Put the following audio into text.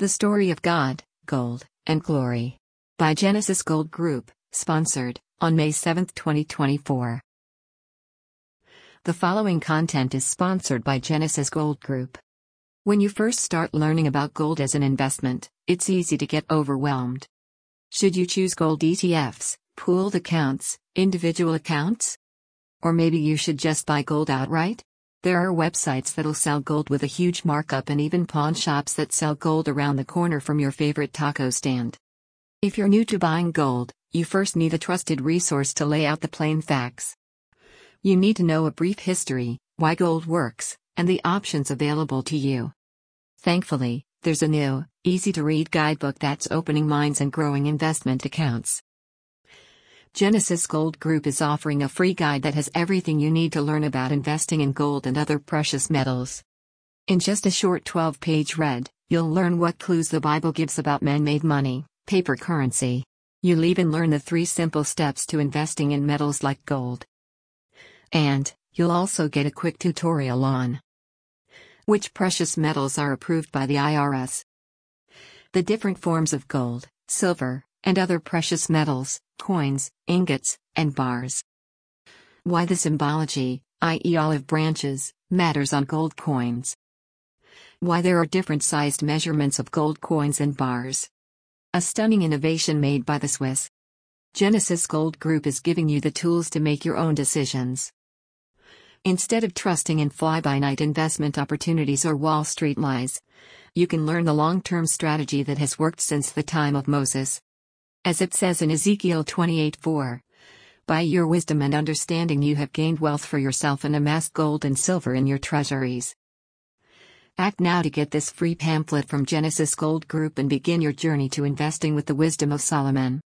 The Story of God, Gold, and Glory. By Genesis Gold Group, sponsored, on May 7, 2024. The following content is sponsored by Genesis Gold Group. When you first start learning about gold as an investment, it's easy to get overwhelmed. Should you choose gold ETFs, pooled accounts, individual accounts? Or maybe you should just buy gold outright? There are websites that'll sell gold with a huge markup and even pawn shops that sell gold around the corner from your favorite taco stand. If you're new to buying gold, you first need a trusted resource to lay out the plain facts. You need to know a brief history, why gold works, and the options available to you. Thankfully, there's a new, easy-to-read guidebook that's opening minds and growing investment accounts. Genesis Gold Group is offering a free guide that has everything you need to learn about investing in gold and other precious metals. In just a short 12-page read, you'll learn what clues the Bible gives about man-made money, paper currency. You'll even learn the 3 simple steps to investing in metals like gold. And you'll also get a quick tutorial on which precious metals are approved by the IRS, the different forms of gold, silver, and other precious metals, coins, ingots, and bars. Why the symbology, i.e. olive branches, matters on gold coins. Why there are different sized measurements of gold coins and bars. A stunning innovation made by the Swiss Genesis Gold Group is giving you the tools to make your own decisions. Instead of trusting in fly-by-night investment opportunities or Wall Street lies, you can learn the long-term strategy that has worked since the time of Moses. As it says in Ezekiel 28:4, by your wisdom and understanding you have gained wealth for yourself and amassed gold and silver in your treasuries. Act now to get this free pamphlet from Genesis Gold Group and begin your journey to investing with the wisdom of Solomon.